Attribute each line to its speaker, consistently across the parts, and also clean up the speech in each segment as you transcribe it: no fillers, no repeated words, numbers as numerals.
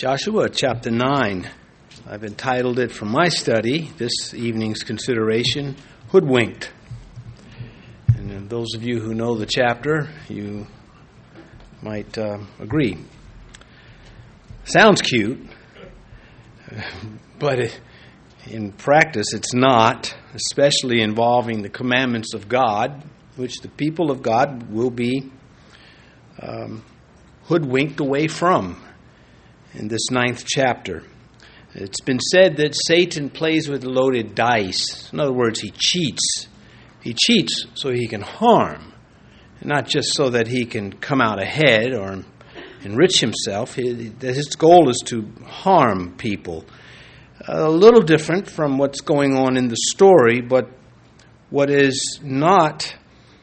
Speaker 1: Joshua chapter 9. I've entitled it from my study, this evening's consideration, Hoodwinked. And those of you who know the chapter, you might agree. Sounds cute, but in practice it's not, especially involving the commandments of God, which the people of God will be hoodwinked away from in this 9th chapter. It's been said that Satan plays with loaded dice. In other words, he cheats. He cheats so he can harm, not just so that he can come out ahead or enrich himself. His goal is to harm people. A little different from what's going on in the story, but what is not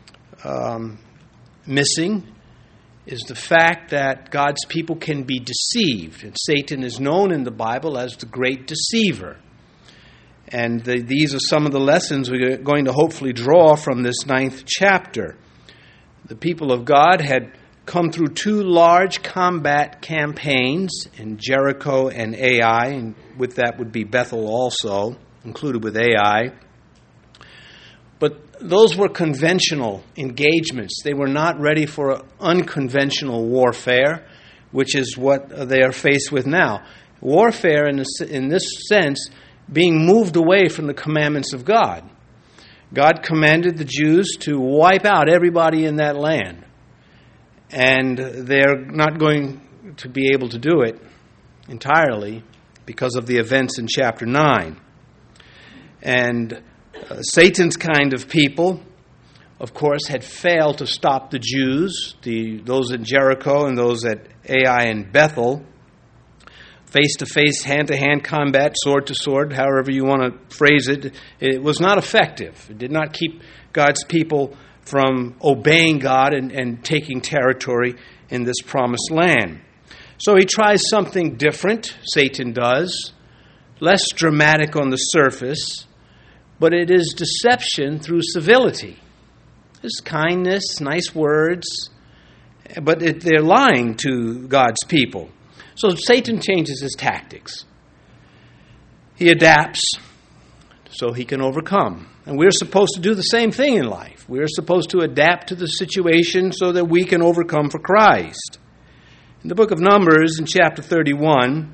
Speaker 1: missing is the fact that God's people can be deceived. And Satan is known in the Bible as the great deceiver. And these are some of the lessons we're going to hopefully draw from this 9th chapter. The people of God had come through 2 large combat campaigns in Jericho and Ai, and with that would be Bethel also, included with Ai. But those were conventional engagements. They were not ready for unconventional warfare, which is what they are faced with now. Warfare, in this sense, being moved away from the commandments of God. God commanded the Jews to wipe out everybody in that land. And they're not going to be able to do it entirely because of the events in chapter 9. And Satan's kind of people, of course, had failed to stop the Jews, those in Jericho and those at Ai and Bethel. Face-to-face, hand-to-hand combat, sword-to-sword, however you want to phrase it, it was not effective. It did not keep God's people from obeying God and taking territory in this promised land. So he tries something different, Satan does, less dramatic on the surface, but it is deception through civility. It's kindness, nice words, but they're lying to God's people. So Satan changes his tactics. He adapts so he can overcome. And we're supposed to do the same thing in life. We're supposed to adapt to the situation so that we can overcome for Christ. In the book of Numbers, in chapter 31,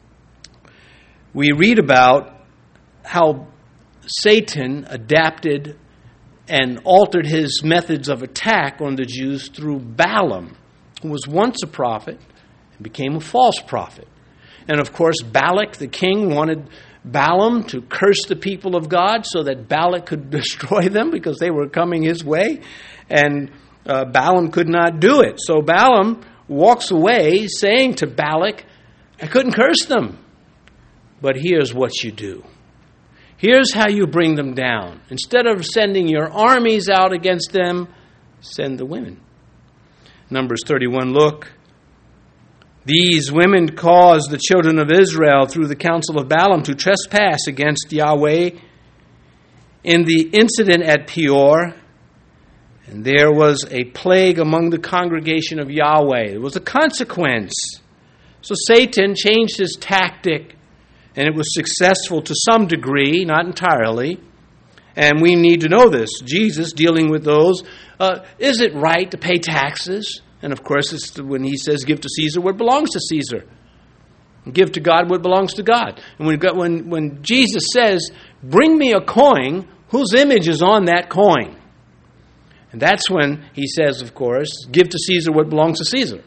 Speaker 1: we read about how Satan adapted and altered his methods of attack on the Jews through Balaam, who was once a prophet and became a false prophet. And of course, Balak, the king, wanted Balaam to curse the people of God so that Balak could destroy them because they were coming his way. And Balaam could not do it. So Balaam walks away saying to Balak, I couldn't curse them, but here's what you do. Here's how you bring them down. Instead of sending your armies out against them, send the women. Numbers 31, look. These women caused the children of Israel through the counsel of Balaam to trespass against Yahweh in the incident at Peor. And there was a plague among the congregation of Yahweh. It was a consequence. So Satan changed his tactic. And it was successful to some degree, not entirely. And we need to know this. Jesus, dealing with those, is it right to pay taxes? And of course, it's when he says, give to Caesar what belongs to Caesar. And give to God what belongs to God. And when Jesus says, bring me a coin, whose image is on that coin? And that's when he says, of course, give to Caesar what belongs to Caesar.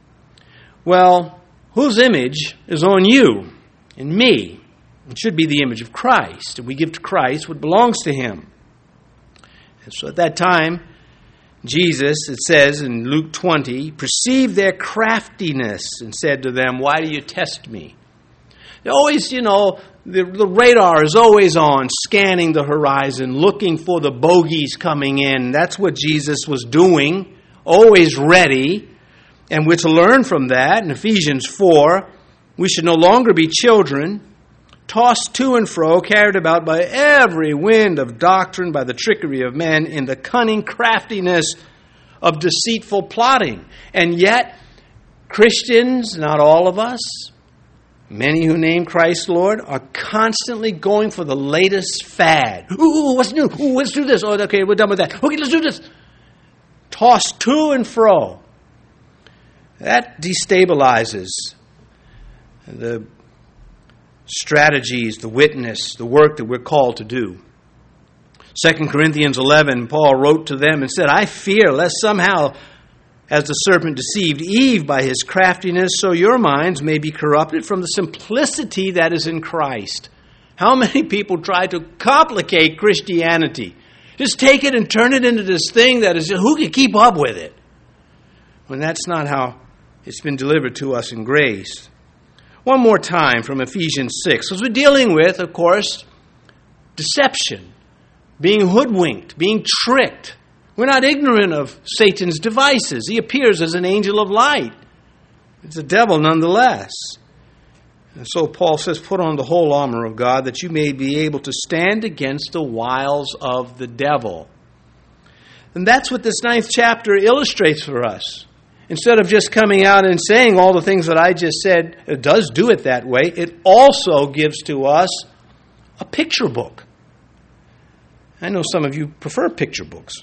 Speaker 1: Well, whose image is on you? In me. It should be the image of Christ. And we give to Christ what belongs to him. And so at that time, Jesus, it says in Luke 20, perceived their craftiness and said to them, why do you test me? They always, the radar is always on, scanning the horizon, looking for the bogeys coming in. That's what Jesus was doing, always ready. And we're to learn from that in Ephesians 4, we should no longer be children, tossed to and fro, carried about by every wind of doctrine, by the trickery of men, in the cunning craftiness of deceitful plotting. And yet, Christians, not all of us, Many who name Christ Lord are constantly going for the latest fad. Ooh, what's new? Ooh, let's do this. Oh, okay, we're done with that. Okay, let's do this. Tossed to and fro. That destabilizes the strategies, the witness, the work that we're called to do. 2 Corinthians 11, Paul wrote to them and said, I fear lest somehow, as the serpent deceived Eve by his craftiness, so your minds may be corrupted from the simplicity that is in Christ. How many people try to complicate Christianity? Just take it and turn it into this thing that is, who can keep up with it? When that's not how it's been delivered to us in grace. One more time from Ephesians 6. Because we're dealing with, of course, deception, being hoodwinked, being tricked. We're not ignorant of Satan's devices. He appears as an angel of light. It's a devil nonetheless. And so Paul says, put on the whole armor of God that you may be able to stand against the wiles of the devil. And that's what this 9th chapter illustrates for us. Instead of just coming out and saying all the things that I just said, it does do it that way, it also gives to us a picture book. I know some of you prefer picture books.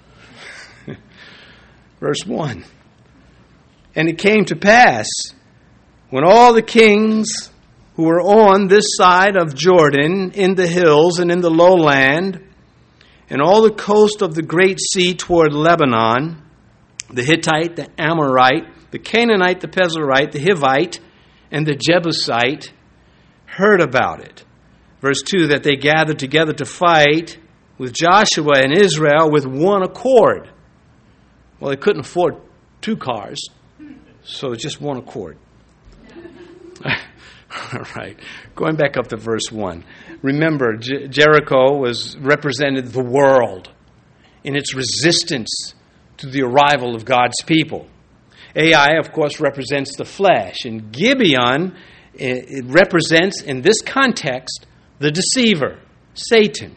Speaker 1: Verse 1. And it came to pass, when all the kings who were on this side of Jordan, in the hills and in the lowland, and all the coast of the great sea toward Lebanon, the Hittite, the Amorite, the Canaanite, the Perizzite, the Hivite, and the Jebusite, heard about it. Verse 2, that they gathered together to fight with Joshua and Israel with one accord. Well, they couldn't afford 2 cars, so just one accord. All right. Going back up to verse 1. Remember, Jericho represented the world in its resistance to the arrival of God's people. Ai, of course, represents the flesh. And Gibeon, it represents, in this context, the deceiver, Satan.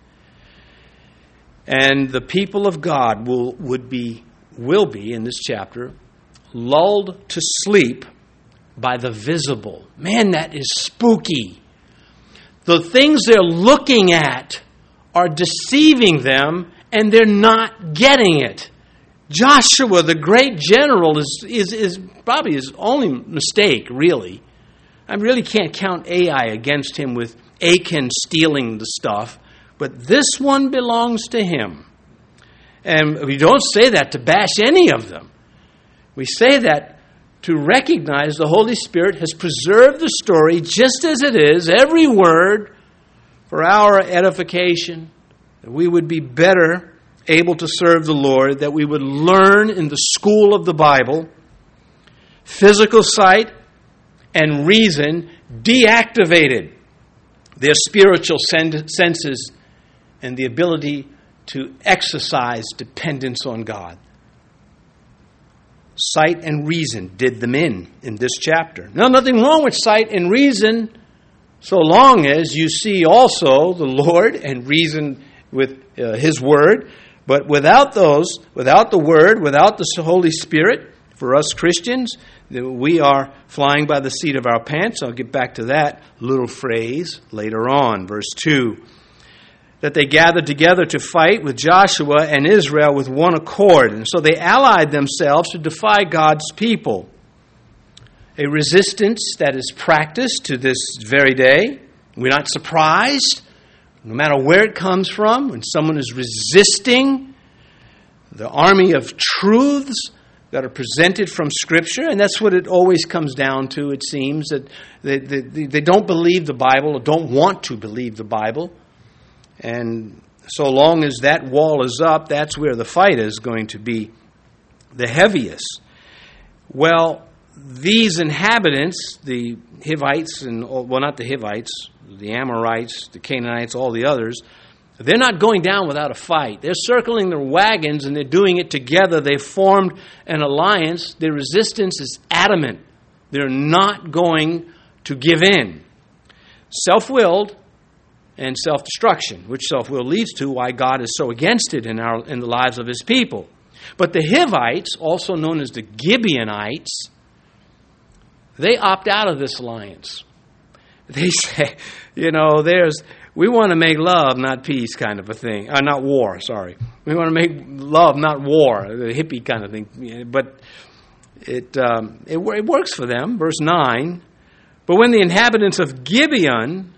Speaker 1: And the people of God will be, in this chapter, lulled to sleep by the visible. Man, that is spooky. The things they're looking at are deceiving them, and they're not getting it. Joshua, the great general, is probably his only mistake, really. I really can't count Ai against him with Achan stealing the stuff, but this one belongs to him. And we don't say that to bash any of them. We say that to recognize the Holy Spirit has preserved the story just as it is, every word, for our edification, that we would be better able to serve the Lord, that we would learn in the school of the Bible. Physical sight and reason deactivated, their spiritual senses and the ability to exercise dependence on God. Sight and reason did them in this chapter. Now, nothing wrong with sight and reason so long as you see also the Lord and reason with His Word. But without the Word, without the Holy Spirit, for us Christians, we are flying by the seat of our pants. I'll get back to that little phrase later on. Verse 2, that they gathered together to fight with Joshua and Israel with one accord. And so they allied themselves to defy God's people. A resistance that is practiced to this very day. We're not surprised, no matter where it comes from, when someone is resisting the army of truths that are presented from Scripture. And that's what it always comes down to, it seems, that they don't believe the Bible or don't want to believe the Bible. And so long as that wall is up, that's where the fight is going to be the heaviest. Well, these inhabitants, the Hivites, not the Hivites, the Amorites, the Canaanites, all the others, they're not going down without a fight. They're circling their wagons and they're doing it together. They've formed an alliance. Their resistance is adamant. They're not going to give in. Self-willed and self-destruction, which self-will leads to why God is so against it in the lives of His people. But the Hivites, also known as the Gibeonites, they opt out of this alliance. They say, we want to make love, not peace kind of a thing. Not war, sorry. We want to make love, not war, the hippie kind of thing. But it works for them. Verse 9, but when the inhabitants of Gibeon,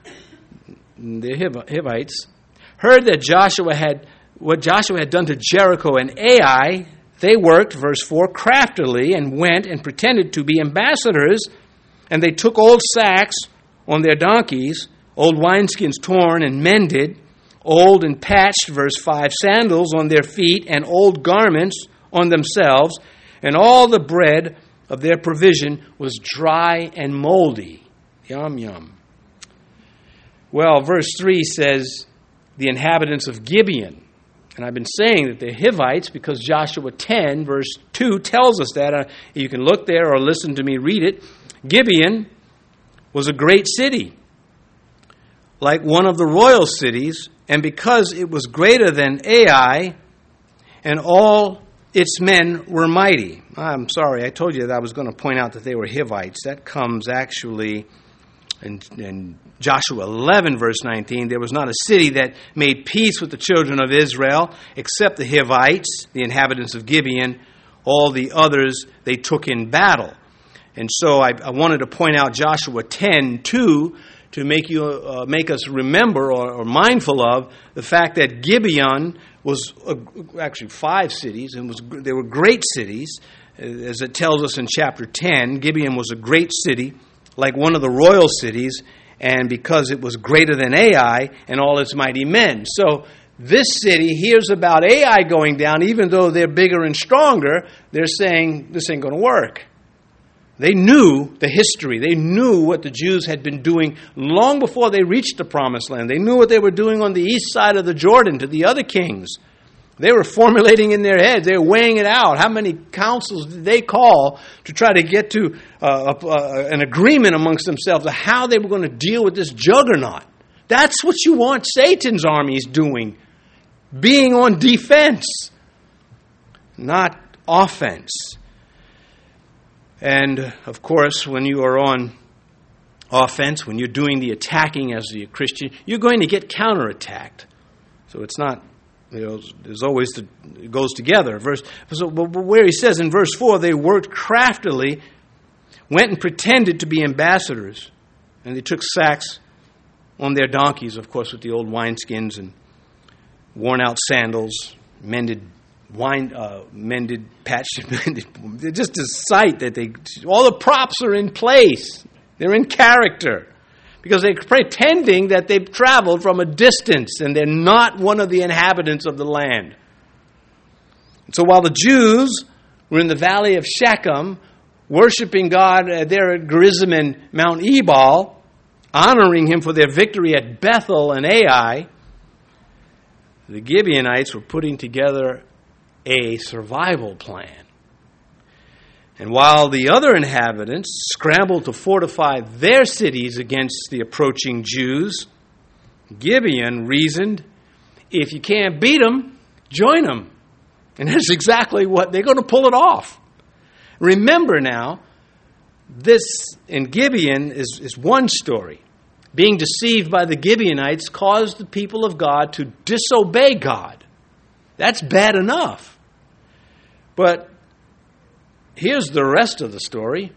Speaker 1: the Hivites, heard that what Joshua had done to Jericho and Ai, they worked, verse 4, craftily and went and pretended to be ambassadors, and they took old sacks on their donkeys, old wineskins torn and mended, old and patched, verse 5, sandals on their feet, and old garments on themselves, and all the bread of their provision was dry and moldy. Yum, yum. Well, verse 3 says, the inhabitants of Gibeon. And I've been saying that they're Hivites because Joshua 10, verse 2 tells us that. You can look there or listen to me read it. Gibeon was a great city, like one of the royal cities, and because it was greater than Ai, and all its men were mighty. I'm sorry, I told you that I was going to point out that they were Hivites. That comes actually in Joshua 11, verse 19. There was not a city that made peace with the children of Israel except the Hivites, the inhabitants of Gibeon. All the others they took in battle. And so I wanted to point out Joshua 10:2 to make us remember or mindful of the fact that Gibeon was actually 5 cities, and they were great cities. As it tells us in chapter 10, Gibeon was a great city, like one of the royal cities, and because it was greater than Ai and all its mighty men. So this city hears about Ai going down, even though they're bigger and stronger, they're saying, this ain't going to work. They knew the history. They knew what the Jews had been doing long before they reached the Promised Land. They knew what they were doing on the east side of the Jordan to the other kings. They were formulating in their heads. They were weighing it out. How many councils did they call to try to get to an agreement amongst themselves of how they were going to deal with this juggernaut? That's what you want Satan's armies doing. Being on defense, not offense. And, of course, when you are on offense, when you're doing the attacking as a Christian, you're going to get counterattacked. So it's not, there's always, it goes together. Where he says in verse 4, they worked craftily, went and pretended to be ambassadors, and they took sacks on their donkeys, of course, with the old wineskins and worn-out sandals, mended patched, they're just a sight that all the props are in place. They're in character because they're pretending that they've traveled from a distance and they're not one of the inhabitants of the land. So while the Jews were in the valley of Shechem, worshiping God there at Gerizim and Mount Ebal, honoring him for their victory at Bethel and Ai, the Gibeonites were putting together a survival plan. And while the other inhabitants scrambled to fortify their cities against the approaching Jews, Gibeon reasoned, if you can't beat them, join them. And that's exactly what they're going to pull it off. Remember now, this in Gibeon is one story. Being deceived by the Gibeonites caused the people of God to disobey God. That's bad enough. But here's the rest of the story.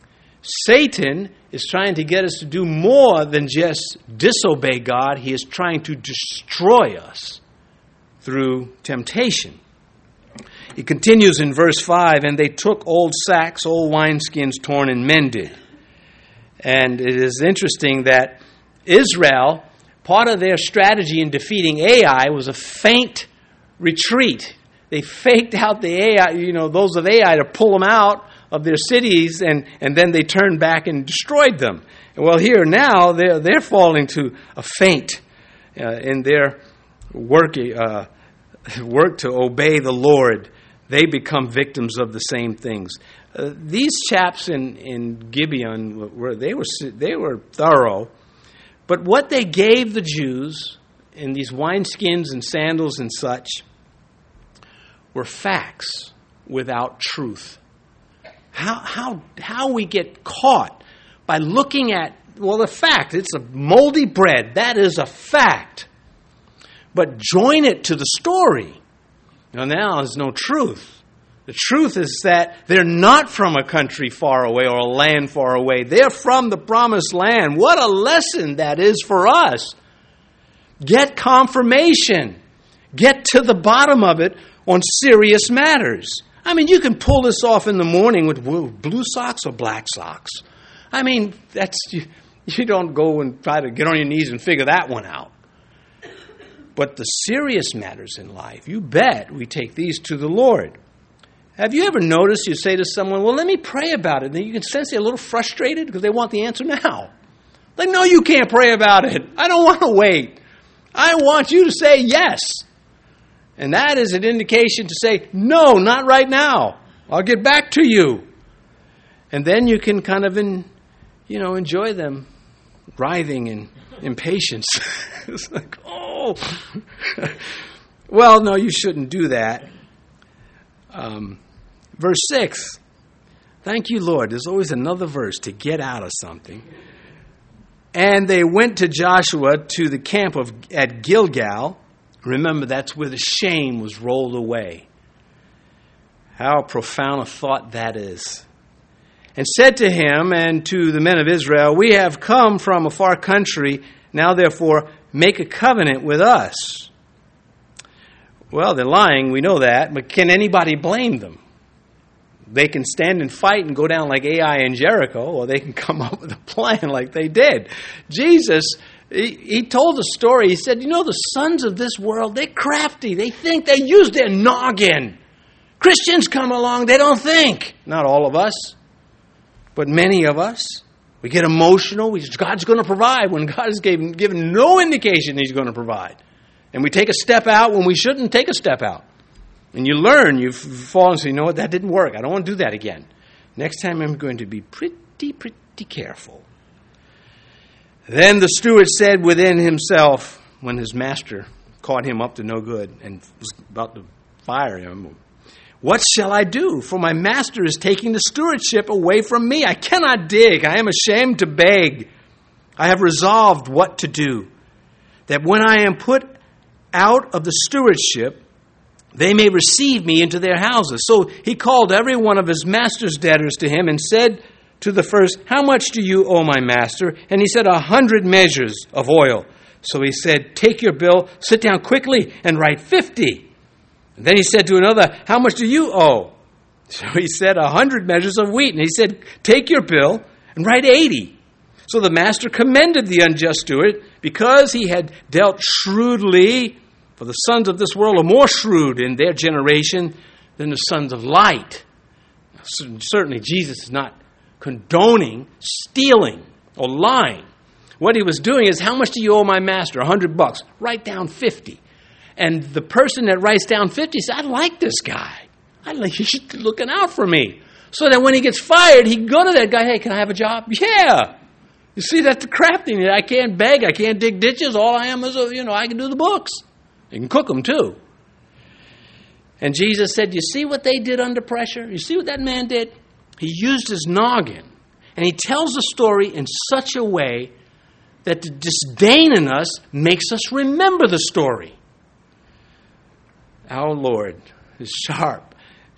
Speaker 1: Satan is trying to get us to do more than just disobey God. He is trying to destroy us through temptation. He continues in verse 5, and they took old sacks, old wineskins torn and mended. And it is interesting that Israel, part of their strategy in defeating Ai was a feint retreat. They faked out the Ai, those of Ai to pull them out of their cities, and then they turned back and destroyed them. Well, here now they're falling to a feint in their work to obey the Lord. They become victims of the same things. These chaps in Gibeon were thorough, but what they gave the Jews in these wineskins and sandals and such were facts without truth. How we get caught by looking at, well, the fact, it's a moldy bread. That is a fact. But join it to the story. Now there's no truth. The truth is that they're not from a country far away or a land far away. They're from the promised land. What a lesson that is for us. Get confirmation. Get to the bottom of it on serious matters. I mean, you can pull this off in the morning with blue socks or black socks. I mean, you don't go and try to get on your knees and figure that one out. But the serious matters in life, you bet we take these to the Lord. Have you ever noticed you say to someone, well, let me pray about it. And then you can sense they're a little frustrated because they want the answer now. Like, no, you can't pray about it. I don't want to wait. I want you to say yes. And that is an indication to say, no, not right now. I'll get back to you. And then you can kind of, enjoy them writhing in impatience. It's like, oh. Well, no, you shouldn't do that. Verse 6. Thank you, Lord. There's always another verse to get out of something. And they went to Joshua to the camp at Gilgal. Remember, that's where the shame was rolled away. How profound a thought that is. And said to him and to the men of Israel, we have come from a far country. Now, therefore, make a covenant with us. Well, they're lying. We know that. But can anybody blame them? They can stand and fight and go down like Ai and Jericho, or they can come up with a plan like they did. Jesus, he told the story. He said, the sons of this world, they're crafty. They think, they use their noggin. Christians come along, they don't think. Not all of us, but many of us. We get emotional. God's going to provide when God has given no indication He's going to provide. And we take a step out when we shouldn't take a step out. And you learn, you fall and say, that didn't work. I don't want to do that again. Next time I'm going to be pretty careful. Then the steward said within himself, when his master caught him up to no good and was about to fire him, what shall I do? For my master is taking the stewardship away from me. I cannot dig. I am ashamed to beg. I have resolved what to do, that when I am put out of the stewardship, they may receive me into their houses. So he called every one of his master's debtors to him and said to the first, how much do you owe my master? And he said, 100 measures of oil. So he said, take your bill, sit down quickly and write 50. And then he said to another, how much do you owe? So he said, 100 measures of wheat. And he said, take your bill and write 80. So the master commended the unjust steward because he had dealt shrewdly. For the sons of this world are more shrewd in their generation than the sons of light. Certainly Jesus is not condoning stealing or lying. What he was doing is, how much do you owe my master? $100. Write down 50. And the person that writes down 50 says, I like this guy. He's looking out for me. So that when he gets fired, he can go to that guy, hey, can I have a job? Yeah. You see, that's the craftiness. I can't beg. I can't dig ditches. All I am is, I can do the books. You can cook them too. And Jesus said, you see what they did under pressure? You see what that man did? He used his noggin. And he tells the story in such a way that the disdain in us makes us remember the story. Our Lord is sharp.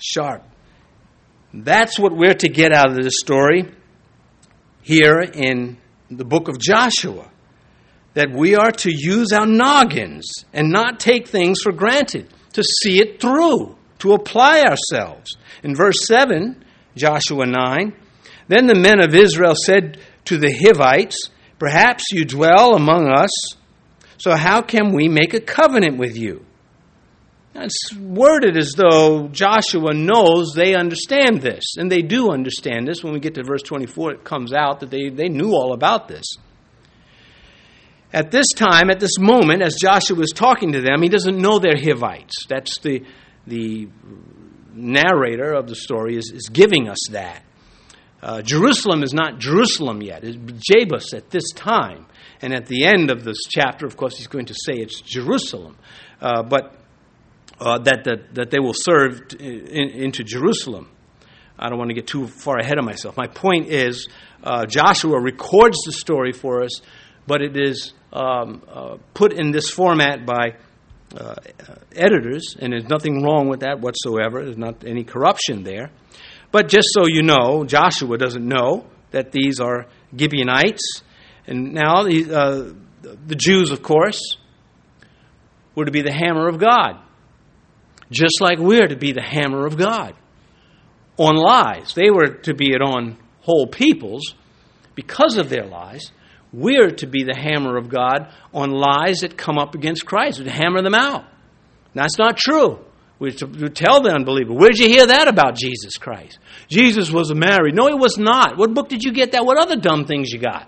Speaker 1: That's what we're to get out of this story here in the book of Joshua. That we are to use our noggins and not take things for granted, to see it through, to apply ourselves. In verse 7, Joshua 9, then the men of Israel said to the Hivites, perhaps you dwell among us, so how can we make a covenant with you? Now, it's worded as though Joshua knows they understand this, and they do understand this. When we get to verse 24, it comes out that they knew all about this. At this time, at this moment, as Joshua is talking to them, he doesn't know they're Hivites. That's the narrator of the story is giving us that. Jerusalem is not Jerusalem yet. It's Jebus at this time. And at the end of this chapter, of course, he's going to say it's Jerusalem. But that they will serve into Jerusalem. I don't want to get too far ahead of myself. My point is, Joshua records the story for us, but it is put in this format by editors, and there's nothing wrong with that whatsoever. There's not any corruption there. But just so you know, Joshua doesn't know that these are Gibeonites. And now the Jews, of course, were to be the hammer of God, just like we're to be the hammer of God on lies. They were to be it on whole peoples because of their lies. We're to be the hammer of God on lies that come up against Christ. We hammer them out. That's not true. We tell the unbeliever, where did you hear that about Jesus Christ? Jesus was married. No, he was not. What book did you get that? What other dumb things you got?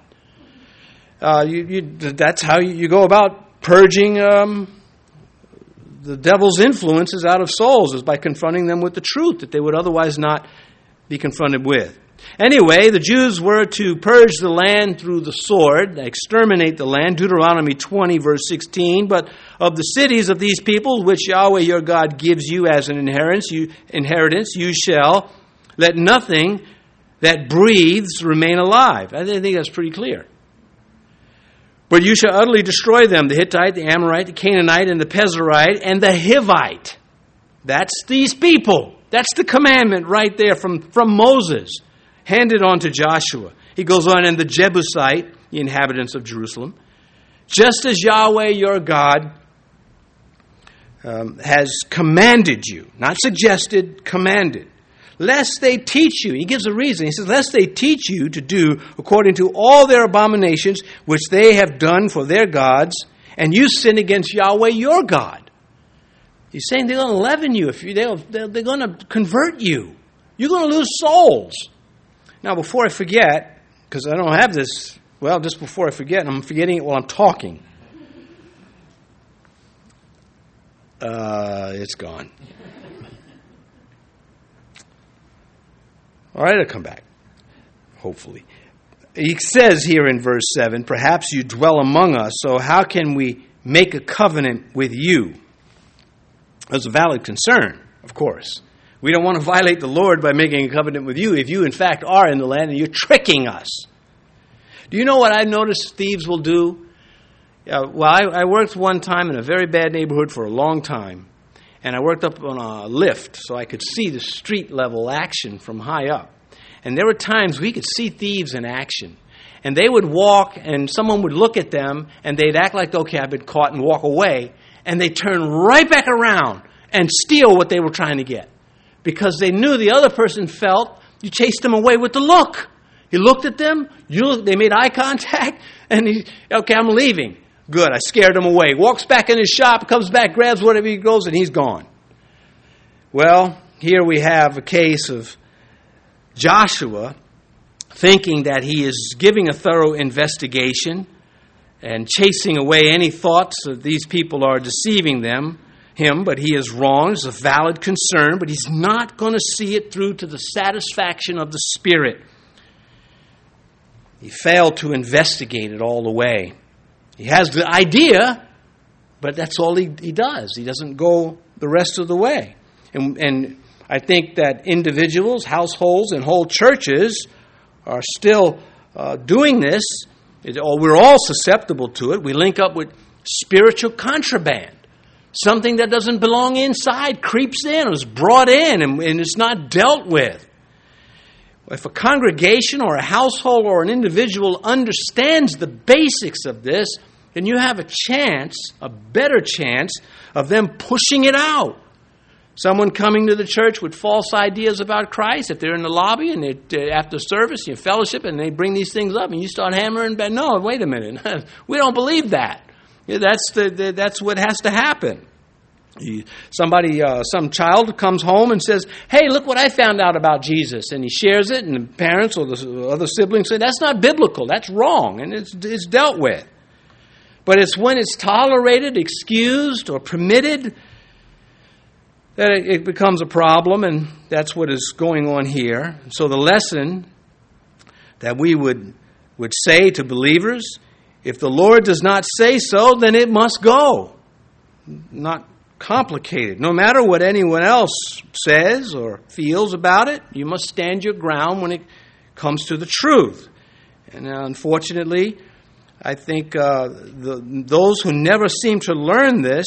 Speaker 1: That's how you go about purging the devil's influences out of souls, is by confronting them with the truth that they would otherwise not be confronted with. Anyway, the Jews were to purge the land through the sword, exterminate the land, Deuteronomy 20, verse 16. But of the cities of these people, which Yahweh your God gives you as an inheritance, you shall let nothing that breathes remain alive. I think that's pretty clear. But you shall utterly destroy them, the Hittite, the Amorite, the Canaanite, and the Pezerite, and the Hivite. That's these people. That's the commandment right there from Moses, handed on to Joshua. He goes on, and the Jebusite, the inhabitants of Jerusalem, just as Yahweh your God has commanded you, not suggested, commanded, lest they teach you. He gives a reason. He says, lest they teach you to do according to all their abominations which they have done for their gods, and you sin against Yahweh your God. He's saying they're going to leaven you. They're going to convert you. You're going to lose souls. Now, before I forget, because I don't have this, just before I forget, I'm forgetting it while I'm talking. It's gone. All right, I'll come back, hopefully. He says here in verse 7, perhaps you dwell among us, so how can we make a covenant with you? That's a valid concern, of course. We don't want to violate the Lord by making a covenant with you if you, in fact, are in the land and you're tricking us. Do you know what I noticed thieves will do? I worked one time in a very bad neighborhood for a long time. And I worked up on a lift so I could see the street level action from high up. And there were times we could see thieves in action. And they would walk and someone would look at them and they'd act like, okay, I've been caught, and walk away. And they'd turn right back around and steal what they were trying to get. Because they knew the other person felt you chased them away with the look. You looked at them, they made eye contact, and okay, I'm leaving. Good, I scared him away. Walks back in his shop, comes back, grabs whatever he goes, and he's gone. Well, here we have a case of Joshua thinking that he is giving a thorough investigation and chasing away any thoughts that these people are deceiving him, but he is wrong. It's a valid concern, but he's not going to see it through to the satisfaction of the Spirit. He failed to investigate it all the way. He has the idea, but that's all he does. He doesn't go the rest of the way. And I think that individuals, households, and whole churches are still doing this. We're all susceptible to it. We link up with spiritual contraband. Something that doesn't belong inside creeps in, is brought in, and it's not dealt with. If a congregation or a household or an individual understands the basics of this, then you have a better chance of them pushing it out. Someone coming to the church with false ideas about Christ, if they're in the lobby and after service, you fellowship, and they bring these things up, and you start hammering back, no, wait a minute, we don't believe that. That's what has to happen. Some child comes home and says, hey, look what I found out about Jesus. And he shares it, and the parents or the other siblings say, that's not biblical, that's wrong, and it's dealt with. But it's when it's tolerated, excused, or permitted that it becomes a problem, and that's what is going on here. So the lesson that we would say to believers, if the Lord does not say so, then it must go. Not complicated. No matter what anyone else says or feels about it, you must stand your ground when it comes to the truth. And unfortunately, I think those who never seem to learn this,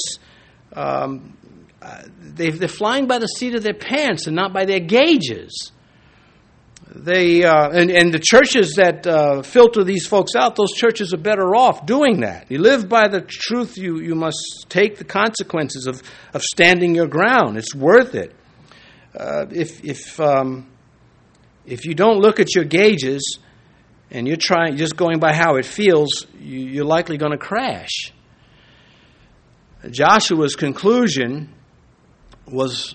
Speaker 1: they're flying by the seat of their pants and not by their gauges. They and the churches that filter these folks out, those churches are better off doing that. You live by the truth, you must take the consequences of standing your ground. It's worth it. If you don't look at your gauges and you're just going by how it feels, you're likely going to crash. Joshua's conclusion was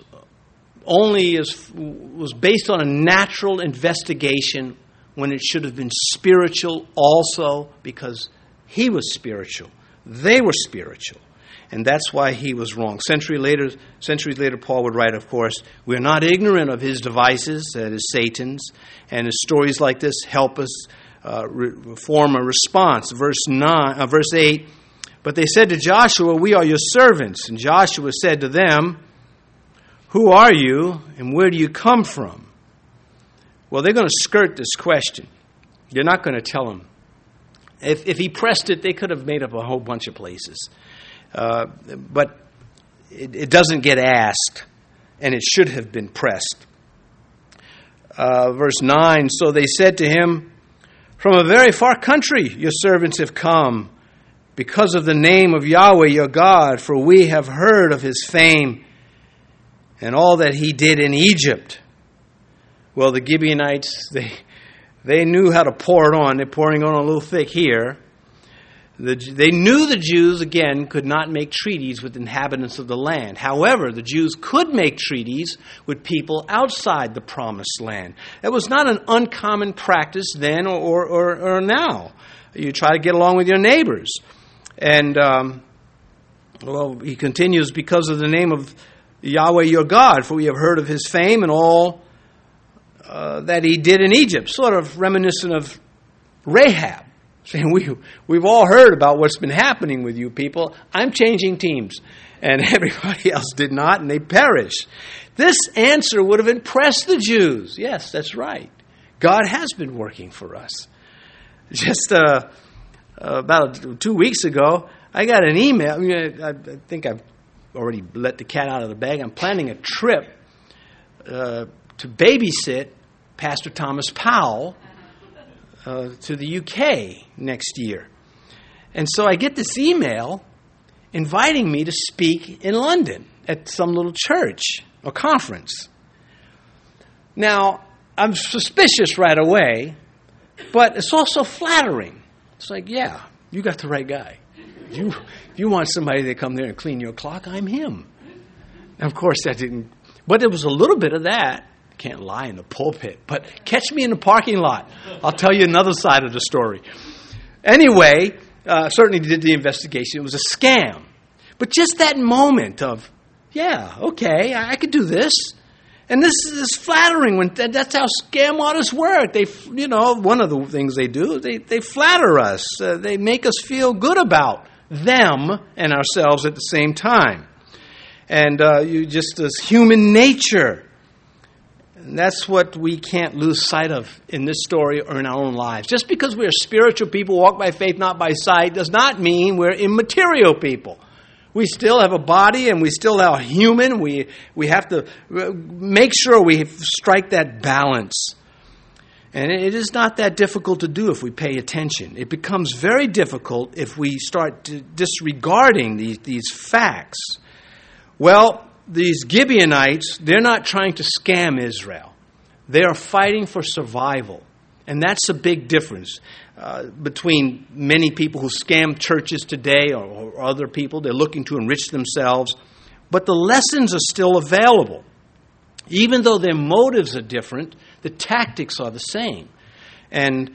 Speaker 1: based on a natural investigation when it should have been spiritual also, because he was spiritual. They were spiritual. And that's why he was wrong. Centuries later, Paul would write, of course, we're not ignorant of his devices, that is Satan's, and his stories like this help us form a response. Verse 8, but they said to Joshua, we are your servants. And Joshua said to them, who are you and where do you come from? Well, they're going to skirt this question. They're not going to tell him. If he pressed it, they could have made up a whole bunch of places. But it doesn't get asked, and it should have been pressed. Verse 9, so they said to him, from a very far country your servants have come, because of the name of Yahweh your God, for we have heard of his fame and all that he did in Egypt. Well, the Gibeonites, they knew how to pour it on. They're pouring on a little thick here. They knew the Jews, again, could not make treaties with inhabitants of the land. However, the Jews could make treaties with people outside the promised land. It was not an uncommon practice then or now. You try to get along with your neighbors. And, he continues, because of the name of Yahweh your God, for we have heard of his fame and all that he did in Egypt. Sort of reminiscent of Rahab, saying we've all heard about what's been happening with you people. I'm changing teams. And everybody else did not, and they perished. This answer would have impressed the Jews. Yes, that's right. God has been working for us. Just about 2 weeks ago, I got an email. I think I've already let the cat out of the bag. I'm planning a trip to babysit Pastor Thomas Powell to the UK next year. And so I get this email inviting me to speak in London at some little church or conference. Now, I'm suspicious right away, but it's also flattering. It's like, yeah, you got the right guy. If you want somebody to come there and clean your clock, I'm him. And of course, that didn't. But there was a little bit of that. I can't lie in the pulpit, but catch me in the parking lot. I'll tell you another side of the story. Anyway, certainly did the investigation. It was a scam. But just that moment of, yeah, okay, I could do this. And this is flattering. That's how scam artists work. They, one of the things they do, they flatter us. They make us feel good about them and ourselves at the same time. And as human nature. And that's what we can't lose sight of in this story or in our own lives. Just because we're spiritual people, walk by faith, not by sight, does not mean we're immaterial people. We still have a body and we still are human. We have to make sure we strike that balance. And it is not that difficult to do if we pay attention. It becomes very difficult if we start disregarding these facts. Well, these Gibeonites, they're not trying to scam Israel. They are fighting for survival. And that's a big difference between many people who scam churches today or other people. They're looking to enrich themselves. But the lessons are still available. Even though their motives are different, the tactics are the same. And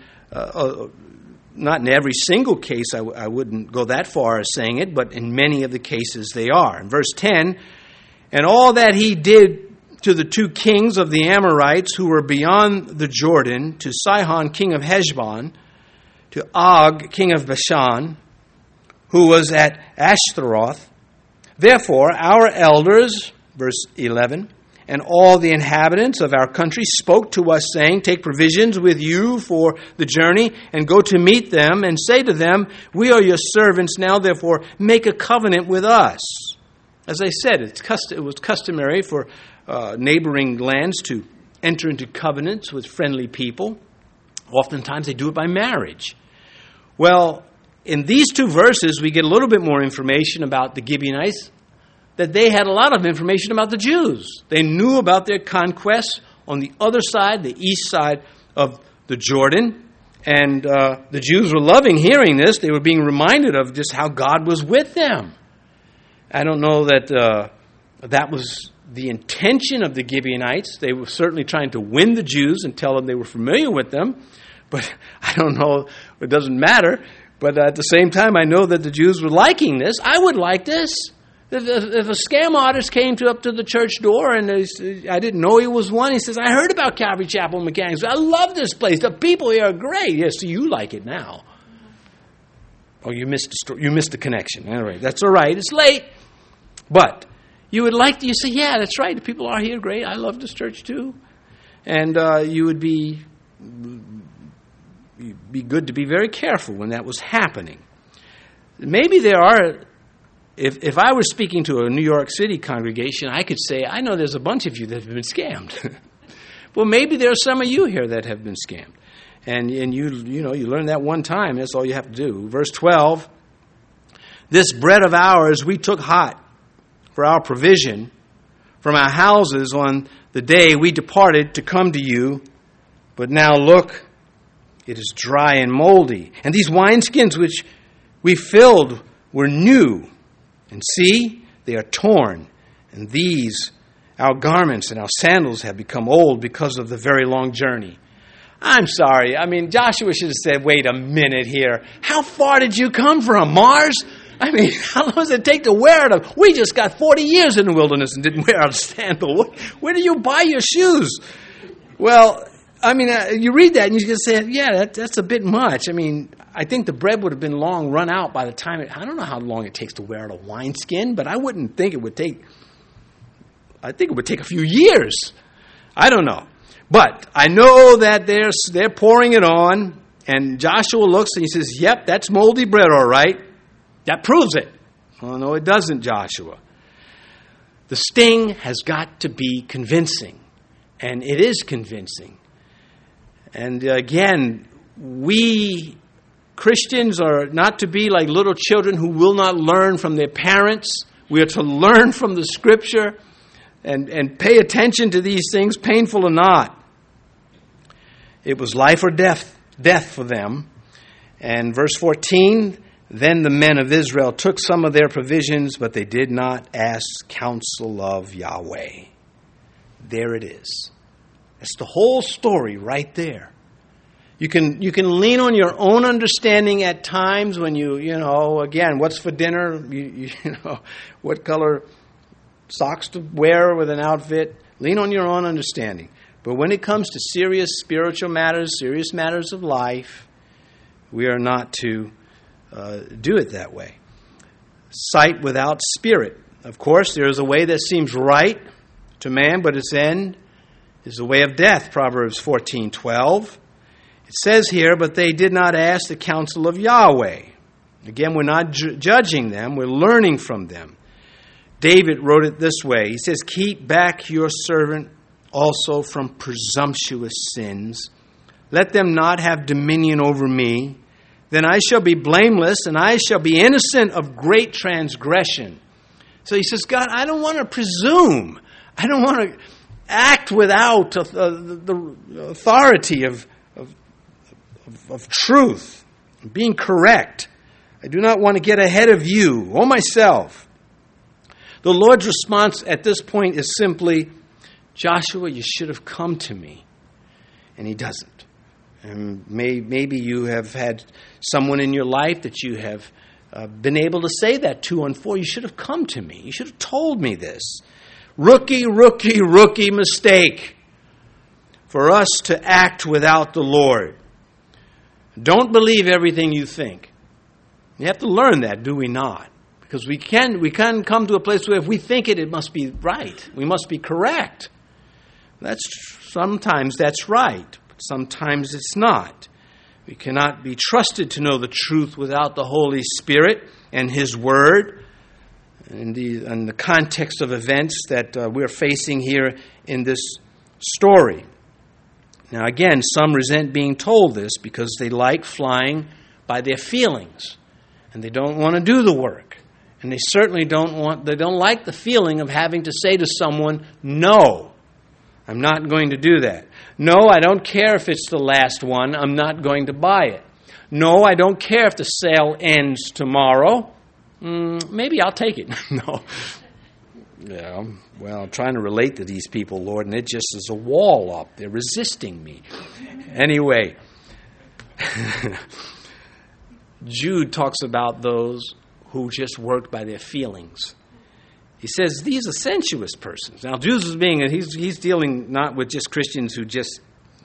Speaker 1: not in every single case, I wouldn't go that far as saying it, but in many of the cases they are. In verse 10, and all that he did to the two kings of the Amorites who were beyond the Jordan, to Sihon, king of Heshbon, to Og, king of Bashan, who was at Ashtaroth, Therefore, our elders, verse 11, and all the inhabitants of our country spoke to us, saying, take provisions with you for the journey, and go to meet them, and say to them, we are your servants, now therefore make a covenant with us. As I said, it was customary for neighboring lands to enter into covenants with friendly people. Oftentimes they do it by marriage. Well, in these two verses, we get a little bit more information about the Gibeonites, that they had a lot of information about the Jews. They knew about their conquests on the other side, the east side of the Jordan. And the Jews were loving hearing this. They were being reminded of just how God was with them. I don't know that that was the intention of the Gibeonites. They were certainly trying to win the Jews and tell them they were familiar with them. But I don't know. It doesn't matter. But at the same time, I know that the Jews were liking this. I would like this. If a scam artist came up to the church door and I didn't know he was one, he says, I heard about Calvary Chapel Mechanics. I love this place. The people here are great. Yes, so you like it now. Oh, you missed the connection. All right, that's all right. It's late. But you would like to, you say, yeah, that's right. The people are here great. I love this church too. And you would be good to be very careful when that was happening. Maybe there are... If I were speaking to a New York City congregation, I could say, I know there's a bunch of you that have been scammed. Well, maybe there are some of you here that have been scammed. And you learn that one time. That's all you have to do. Verse 12, this bread of ours we took hot for our provision from our houses on the day we departed to come to you. But now look, it is dry and moldy. And these wineskins which we filled were new. And see, they are torn, and these, our garments and our sandals, have become old because of the very long journey. I'm sorry. I mean, Joshua should have said, wait a minute here. How far did you come from, Mars? I mean, how long does it take to wear them? We just got 40 years in the wilderness and didn't wear a sandal. Where do you buy your shoes? Well, I mean, you read that and you just say, yeah, that's a bit much. I mean, I think the bread would have been long run out by the time I don't know how long it takes to wear out a wineskin, but I wouldn't think it would take, I think it would take a few years. I don't know. But I know that they're pouring it on, and Joshua looks and he says, yep, that's moldy bread, all right. That proves it. Oh, no, it doesn't, Joshua. The sting has got to be convincing, and it is convincing. And again, we Christians are not to be like little children who will not learn from their parents. We are to learn from the Scripture and pay attention to these things, painful or not. It was life or death for them. And verse 14, then the men of Israel took some of their provisions, but they did not ask counsel of Yahweh. There it is. That's the whole story right there. You can lean on your own understanding at times when again, what's for dinner? What color socks to wear with an outfit? Lean on your own understanding. But when it comes to serious spiritual matters, serious matters of life, we are not to do it that way. Sight without spirit. Of course, there is a way that seems right to man, but its end is the way of death. Proverbs 14:12. It says here, but they did not ask the counsel of Yahweh. Again, we're not judging them. We're learning from them. David wrote it this way. He says, keep back your servant also from presumptuous sins. Let them not have dominion over me. Then I shall be blameless, and I shall be innocent of great transgression. So he says, God, I don't want to presume. I don't want to act without the authority of truth, being correct. I do not want to get ahead of you or myself. The Lord's response at this point is simply, Joshua, you should have come to me. And he doesn't. And maybe you have had someone in your life that you have been able to say that to and for. You should have come to me. You should have told me this. Rookie mistake for us to act without the Lord. Don't believe everything you think. You have to learn that, do we not? Because we can come to a place where if we think it must be right. We must be correct. Sometimes that's right, but sometimes it's not. We cannot be trusted to know the truth without the Holy Spirit and His Word and the context of events that we're facing here in this story. Now again, some resent being told this because they like flying by their feelings and they don't want to do the work. And they certainly don't like the feeling of having to say to someone, no, I'm not going to do that. No, I don't care if it's the last one, I'm not going to buy it. No, I don't care if the sale ends tomorrow. Maybe I'll take it. No. Yeah, well, I'm trying to relate to these people, Lord, and it just is a wall up. They're resisting me. Anyway, Jude talks about those who just worked by their feelings. He says these are sensuous persons. Now, Jude is he's dealing not with just Christians who just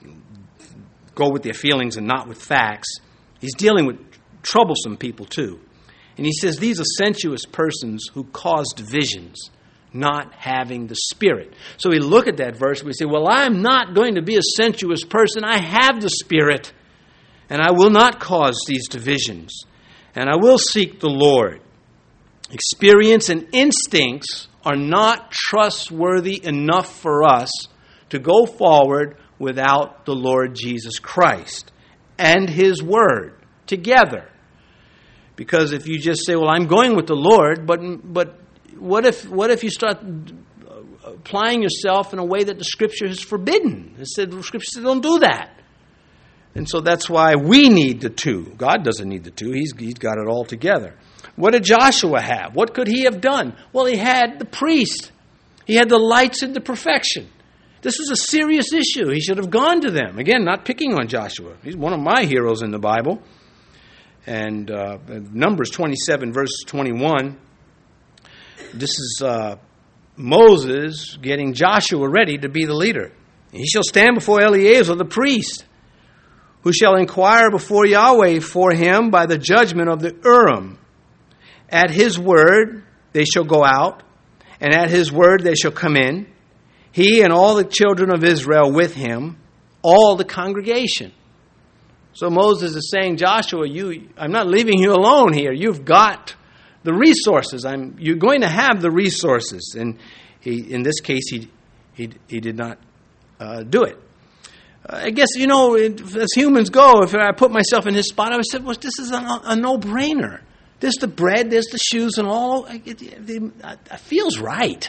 Speaker 1: go with their feelings and not with facts. He's dealing with troublesome people too. And he says these are sensuous persons who cause divisions, not having the Spirit. So we look at that verse and we say, well, I'm not going to be a sensuous person. I have the Spirit, and I will not cause these divisions. And I will seek the Lord. Experience and instincts are not trustworthy enough for us to go forward without the Lord Jesus Christ and His Word together. Because if you just say, well, I'm going with the Lord, but what if you start applying yourself in a way that the Scripture has forbidden? It said, the Scripture said, don't do that. And so that's why we need the two. God doesn't need the two. He's got it all together. What did Joshua have? What could he have done? Well, he had the priest. He had the lights into perfection. This was a serious issue. He should have gone to them. Again, not picking on Joshua. He's one of my heroes in the Bible. And Numbers 27, verse 21, this is Moses getting Joshua ready to be the leader. He shall stand before Eleazar the priest, who shall inquire before Yahweh for him by the judgment of the Urim. At his word they shall go out, and at his word they shall come in, he and all the children of Israel with him, all the congregation. So Moses is saying, Joshua, I'm not leaving you alone here. You've got the resources. You're going to have the resources. And in this case, he did not do it. I guess, as humans go, if I put myself in his spot, I would say, well, this is a no-brainer. There's the bread, there's the shoes, and all. It feels right.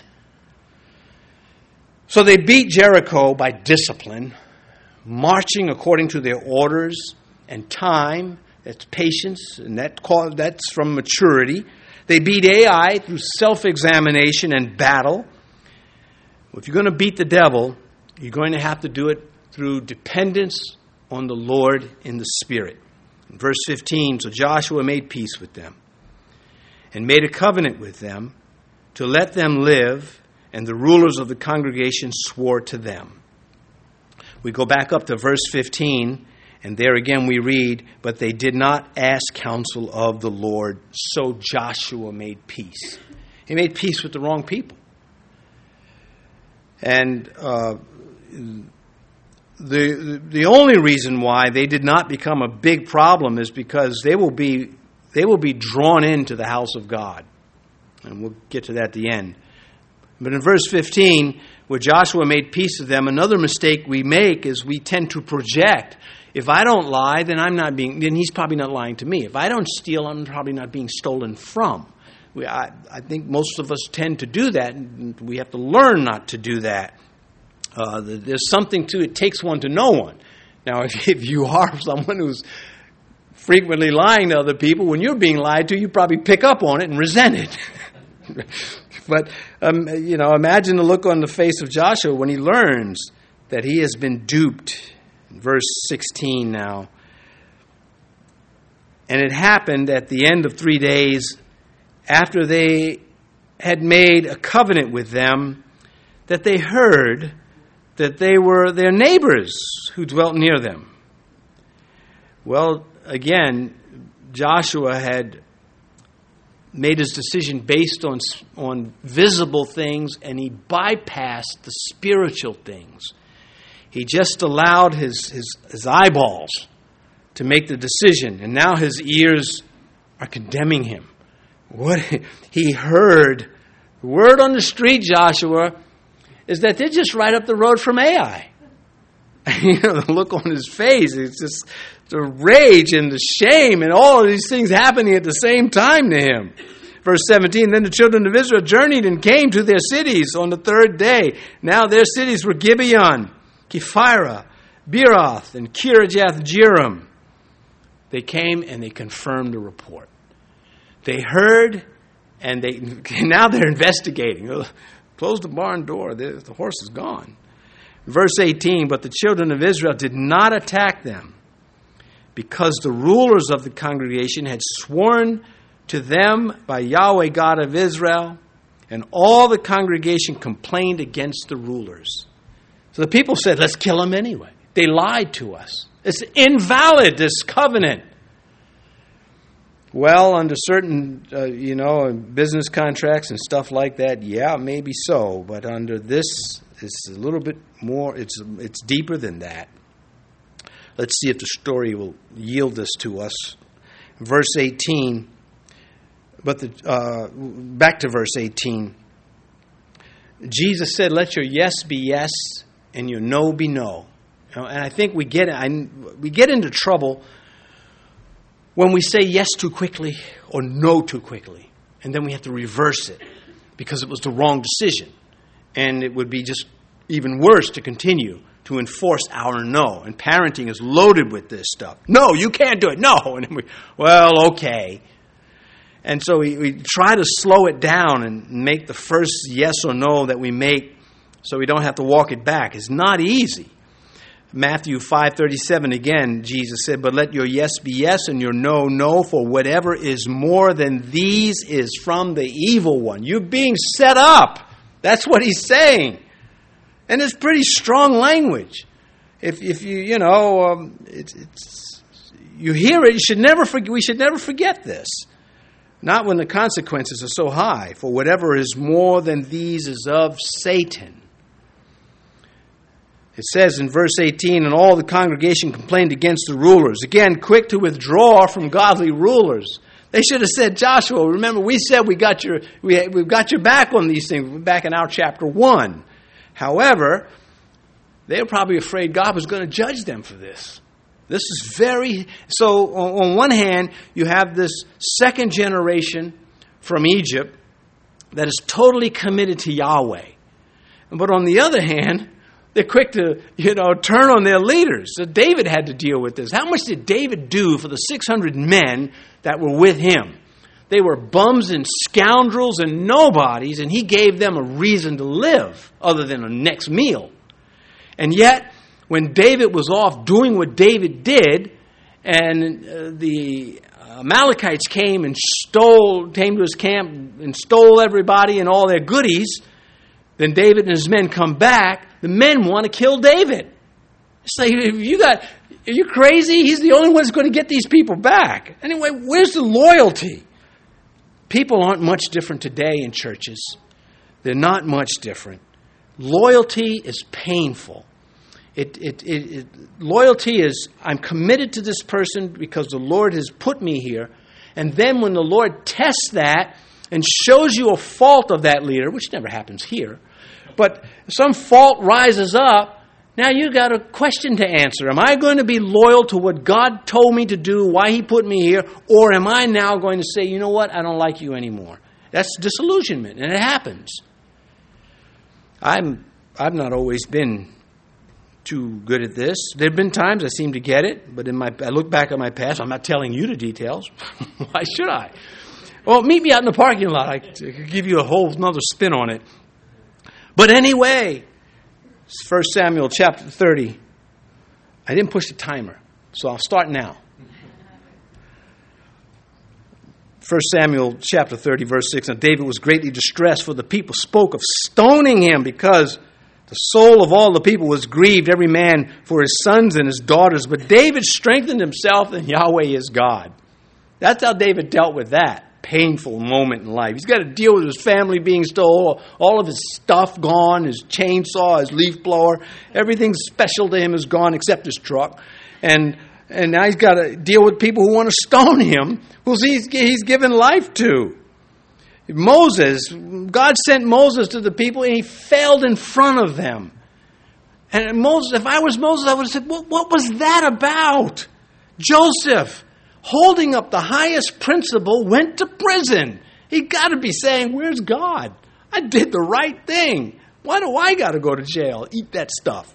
Speaker 1: So they beat Jericho by discipline, marching according to their orders and time. That's patience, and that's from maturity. They beat Ai through self-examination and battle. Well, if you're going to beat the devil, you're going to have to do it through dependence on the Lord in the Spirit. In verse 15, so Joshua made peace with them and made a covenant with them to let them live, and the rulers of the congregation swore to them. We go back up to verse 15, and there again we read, but they did not ask counsel of the Lord, so Joshua made peace. He made peace with the wrong people. And the only reason why they did not become a big problem is because they will be drawn into the house of God. And we'll get to that at the end. But in verse 15, where Joshua made peace with them, another mistake we make is we tend to project. If I don't lie, then then he's probably not lying to me. If I don't steal, I'm probably not being stolen from. I think most of us tend to do that, and we have to learn not to do that. There's something to it takes one to know one. Now, if you are someone who's frequently lying to other people, when you're being lied to, you probably pick up on it and resent it. But, imagine the look on the face of Joshua when he learns that he has been duped. Verse 16 now. And it happened at the end of 3 days, after they had made a covenant with them, that they heard that they were their neighbors who dwelt near them. Well, again, Joshua had made his decision based on visible things, and he bypassed the spiritual things. He just allowed his eyeballs to make the decision, and now his ears are condemning him. What he heard, the word on the street, Joshua, is that they're just right up the road from Ai. The look on his face, it's just the rage and the shame and all of these things happening at the same time to him. Verse 17, then the children of Israel journeyed and came to their cities on the third day. Now their cities were Gibeon, Kephirah, Beeroth, and Kirjath-jearim. They came and they confirmed the report. They heard, and now they're investigating. Close the barn door. The horse is gone. Verse 18, but the children of Israel did not attack them, because the rulers of the congregation had sworn to them by Yahweh God of Israel, and all the congregation complained against the rulers. So the people said, let's kill them anyway. They lied to us. It's invalid, this covenant. Well, under certain, business contracts and stuff like that, yeah, maybe so. But under this, it's a little bit more, it's deeper than that. Let's see if the story will yield this to us. Verse 18, back to verse 18. Jesus said, let your yes be yes and your no be no. And I think we get into trouble when we say yes too quickly or no too quickly. And then we have to reverse it because it was the wrong decision. And it would be just even worse to continue to enforce our no. And parenting is loaded with this stuff. No, you can't do it. No. And then okay. And so we try to slow it down and make the first yes or no that we make so we don't have to walk it back. It's not easy. Matthew 5:37 again, Jesus said, but let your yes be yes and your no, no, for whatever is more than these is from the evil one. You're being set up. That's what he's saying. And it's pretty strong language. If you hear it, we should never forget this. Not when the consequences are so high. For whatever is more than these is of Satan. It says in verse 18, and all the congregation complained against the rulers. Again, quick to withdraw from godly rulers. They should have said, Joshua, remember we said we've got your back on these things back in our chapter 1. However, they were probably afraid God was going to judge them for this. This is so on one hand, you have this second generation from Egypt that is totally committed to Yahweh. But on the other hand, they're quick to, turn on their leaders. So David had to deal with this. How much did David do for the 600 men that were with him? They were bums and scoundrels and nobodies, and he gave them a reason to live other than a next meal. And yet, when David was off doing what David did, and the Amalekites came to his camp and stole everybody and all their goodies, then David and his men come back. The men want to kill David. It's like, are you crazy? He's the only one who's going to get these people back. Anyway, where's the loyalty? People aren't much different today in churches. They're not much different. Loyalty is painful. Loyalty is, I'm committed to this person because the Lord has put me here. And then when the Lord tests that and shows you a fault of that leader, which never happens here, but some fault rises up, now you got a question to answer. Am I going to be loyal to what God told me to do, why he put me here, or am I now going to say, you know what, I don't like you anymore? That's disillusionment, and it happens. I've not always been too good at this. There have been times I seem to get it, but I look back at my past. I'm not telling you the details. Why should I? Well, meet me out in the parking lot. I could give you a whole another spin on it. But anyway, 1 Samuel chapter 30. I didn't push the timer, so I'll start now. 1 Samuel chapter 30, verse 6. And David was greatly distressed, for the people spoke of stoning him, because the soul of all the people was grieved, every man for his sons and his daughters. But David strengthened himself in Yahweh his God. That's how David dealt with that. painful moment in life. He's got to deal with his family being stolen, all of his stuff gone, his chainsaw, his leaf blower. Everything special to him is gone except his truck. And now he's got to deal with people who want to stone him, who he's given life to. Moses, God sent Moses to the people, and he failed in front of them. And Moses, if I was Moses, I would have said, what was that about? Joseph, holding up the highest principle, went to prison. He got to be saying, where's God? I did the right thing. Why do I got to go to jail? Eat that stuff.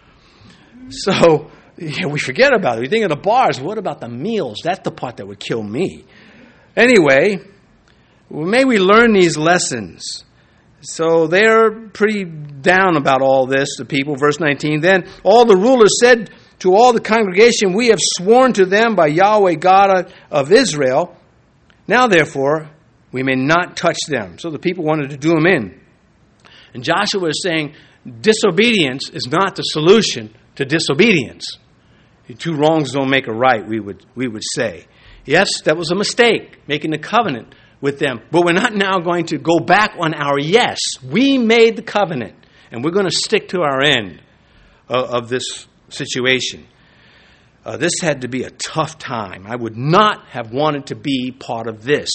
Speaker 1: So we forget about it. We think of the bars. What about the meals? That's the part that would kill me. Anyway, may we learn these lessons. So they're pretty down about all this, the people. Verse 19, then all the rulers said to all the congregation, we have sworn to them by Yahweh God of Israel. Now therefore, we may not touch them. So the people wanted to do them in. And Joshua is saying, disobedience is not the solution to disobedience. Two wrongs don't make a right, we would say. Yes, that was a mistake, making the covenant with them. But we're not now going to go back on our yes. We made the covenant, and we're going to stick to our end of this situation. This had to be a tough time. I would not have wanted to be part of this.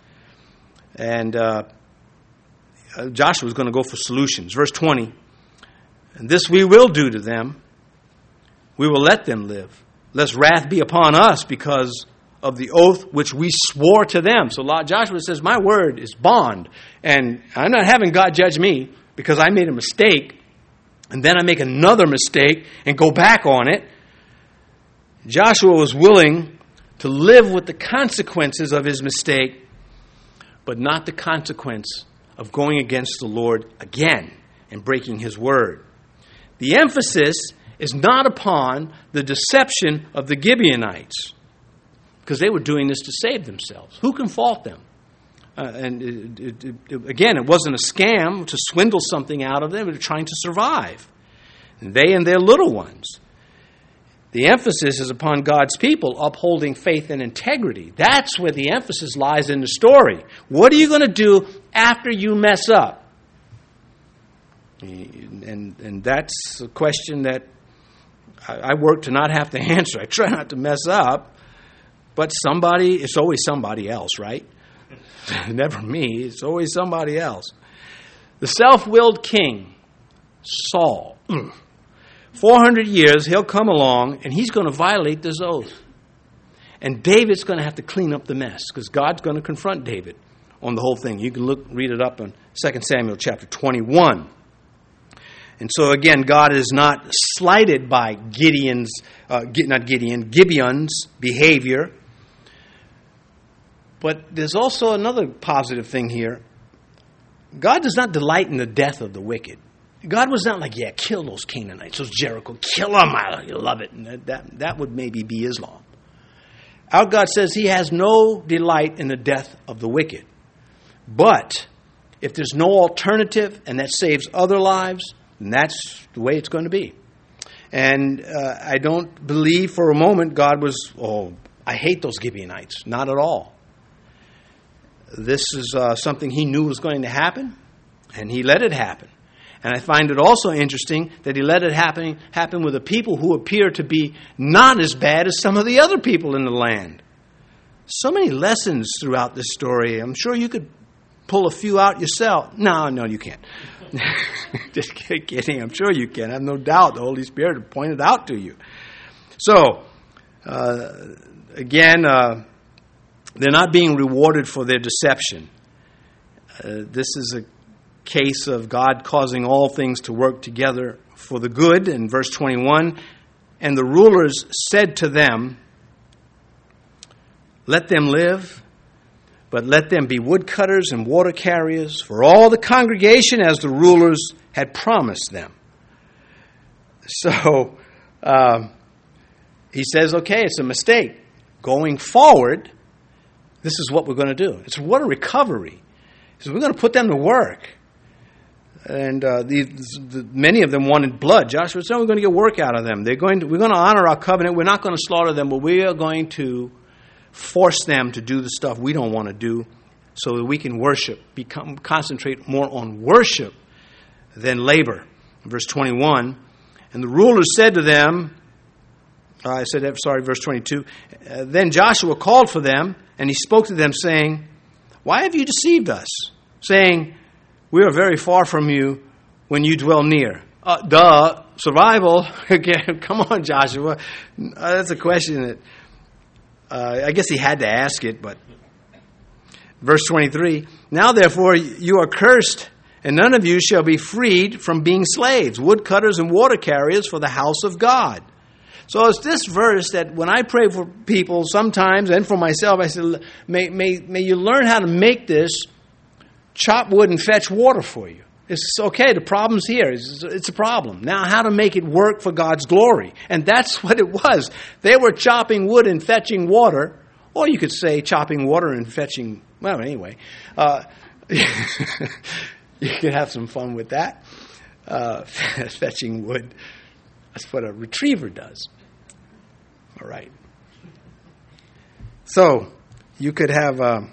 Speaker 1: And Joshua was going to go for solutions. Verse 20, and this we will do to them. We will let them live, lest wrath be upon us because of the oath which we swore to them. So Joshua says, my word is bond. And I'm not having God judge me because I made a mistake and then I make another mistake and go back on it. Joshua was willing to live with the consequences of his mistake, but not the consequence of going against the Lord again and breaking his word. The emphasis is not upon the deception of the Gibeonites, because they were doing this to save themselves. Who can fault them? Again, it wasn't a scam to swindle something out of them. They were trying to survive. And they and their little ones. The emphasis is upon God's people upholding faith and integrity. That's where the emphasis lies in the story. What are you going to do after you mess up? And that's a question that I work to not have to answer. I try not to mess up. But it's always somebody else, right? Never me. It's always somebody else. The self-willed king, Saul, 400 years, he'll come along and he's going to violate this oath. And David's going to have to clean up the mess because God's going to confront David on the whole thing. You can read it up in 2 Samuel chapter 21. And so again, God is not slighted by Gibeon's behavior. But there's also another positive thing here. God does not delight in the death of the wicked. God was not like, yeah, kill those Canaanites, those Jericho, kill them, I love it. And that would maybe be Islam. Our God says he has no delight in the death of the wicked. But if there's no alternative and that saves other lives, then that's the way it's going to be. And I don't believe for a moment God was, I hate those Gibeonites. Not at all. This is something he knew was going to happen, and he let it happen. And I find it also interesting that he let it happen with a people who appear to be not as bad as some of the other people in the land. So many lessons throughout this story. I'm sure you could pull a few out yourself. No, you can't. Just kidding. I'm sure you can. I have no doubt the Holy Spirit will point it out to you. So, again, they're not being rewarded for their deception. This is a case of God causing all things to work together for the good. In verse 21, and the rulers said to them, let them live, but let them be woodcutters and water carriers for all the congregation as the rulers had promised them. So he says, okay, it's a mistake. Going forward, this is what we're going to do. It's what a recovery. He says, we're going to put them to work. And many of them wanted blood. Joshua said, no, we're going to get work out of them. We're going to honor our covenant. We're not going to slaughter them, but we are going to force them to do the stuff we don't want to do so that we can concentrate more on worship than labor. Verse 21, and the rulers said to them, verse 22, then Joshua called for them, and he spoke to them, saying, why have you deceived us, saying, we are very far from you when you dwell near? Survival. Again, come on, Joshua. That's a question that I guess he had to ask it, but verse 23, now therefore you are cursed, and none of you shall be freed from being slaves, woodcutters and water carriers for the house of God. So it's this verse that when I pray for people sometimes, and for myself, I say, may you learn how to make this chop wood and fetch water for you. It's okay, the problem's here. It's a problem. Now how to make it work for God's glory. And that's what it was. They were chopping wood and fetching water, or you could say chopping water and fetching, well, anyway. You could have some fun with that. Fetching wood. That's what a retriever does. All right. So you could have.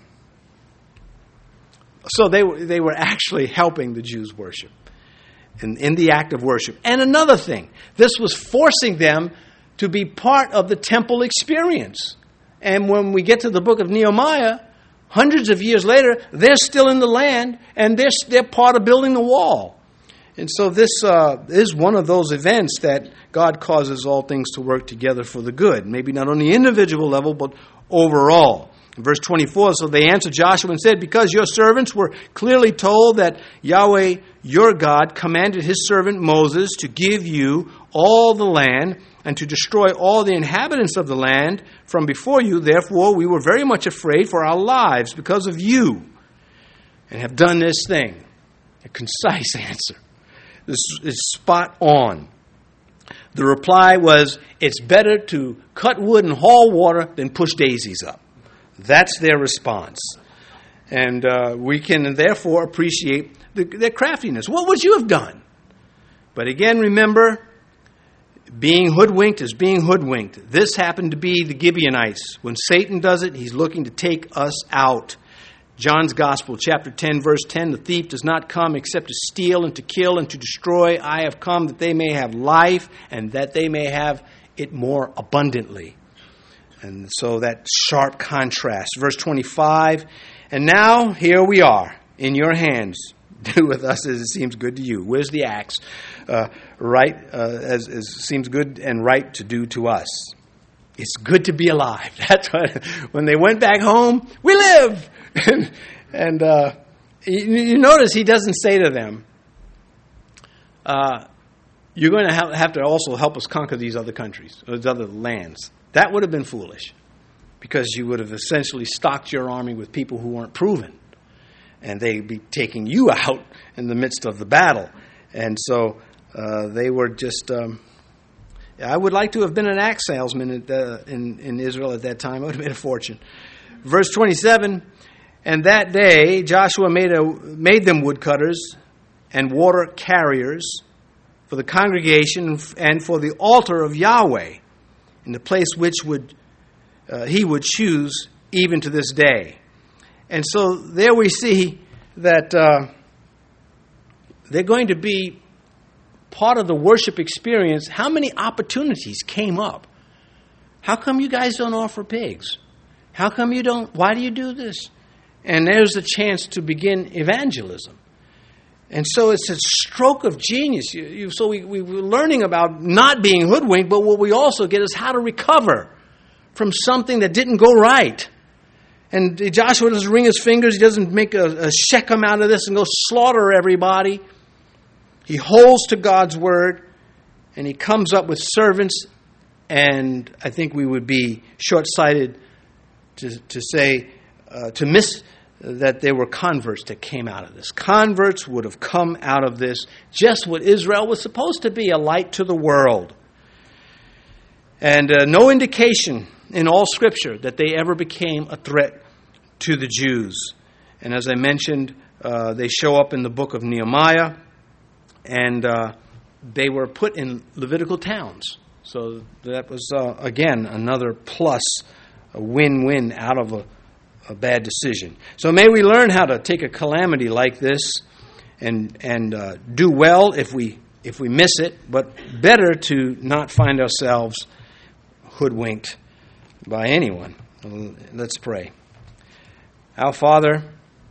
Speaker 1: So they were actually helping the Jews worship, in the act of worship. And another thing, this was forcing them to be part of the temple experience. And when we get to the book of Nehemiah, hundreds of years later, they're still in the land, and they're part of building the wall. And so this is one of those events that God causes all things to work together for the good. Maybe not on the individual level, but overall. In verse 24, so they answered Joshua and said, because your servants were clearly told that Yahweh, your God, commanded his servant Moses to give you all the land and to destroy all the inhabitants of the land from before you, therefore we were very much afraid for our lives because of you, and have done this thing. A concise answer. This is spot on. The reply was, it's better to cut wood and haul water than push daisies up. That's their response. And we can therefore appreciate their craftiness. What would you have done? But again, remember, being hoodwinked is being hoodwinked. This happened to be the Gibeonites. When Satan does it, he's looking to take us out. John's Gospel, chapter 10, verse 10, the thief does not come except to steal and to kill and to destroy. I have come that they may have life and that they may have it more abundantly. And so that sharp contrast. Verse 25, and now here we are in your hands. Do with us as it seems good to you. Where's the axe? As seems good and right to do to us. It's good to be alive. That's what, when they went back home, we live. and you notice he doesn't say to them, you're going to have to also help us conquer these other countries, those other lands. That would have been foolish, because you would have essentially stocked your army with people who weren't proven, and they'd be taking you out in the midst of the battle. And so they were just... I would like to have been an axe salesman in Israel at that time. It would have been a fortune. Verse 27, and that day Joshua made them woodcutters and water carriers for the congregation and for the altar of Yahweh, in the place which he would choose even to this day. And so there we see that they're going to be part of the worship experience. How many opportunities came up? How come you guys don't offer pigs? How come you don't? Why do you do this? And there's a chance to begin evangelism. And so it's a stroke of genius. So we're learning about not being hoodwinked, but what we also get is how to recover from something that didn't go right. And Joshua doesn't wring his fingers. He doesn't make a Shechem out of this and go slaughter everybody. He holds to God's word, and he comes up with servants. And I think we would be short-sighted to miss that there were converts that came out of this. Converts would have come out of this, just what Israel was supposed to be, a light to the world. And no indication in all Scripture that they ever became a threat to the Jews. And as I mentioned, they show up in the book of Nehemiah, and they were put in Levitical towns. So that was, again, another plus, a win-win out of a bad decision. So may we learn how to take a calamity like this and do well if we miss it, but better to not find ourselves hoodwinked by anyone. Let's pray. Our Father,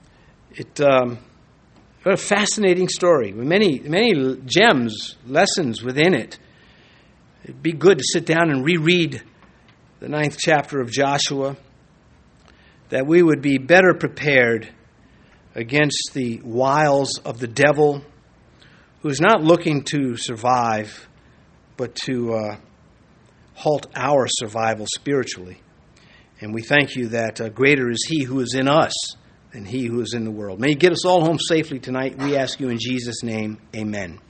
Speaker 1: what a fascinating story with many gems, lessons within it. It'd be good to sit down and reread the 9th chapter of Joshua, that we would be better prepared against the wiles of the devil, who is not looking to survive, but to halt our survival spiritually. And we thank you that greater is He who is in us than he who is in the world. May you get us all home safely tonight. We ask you in Jesus' name, amen.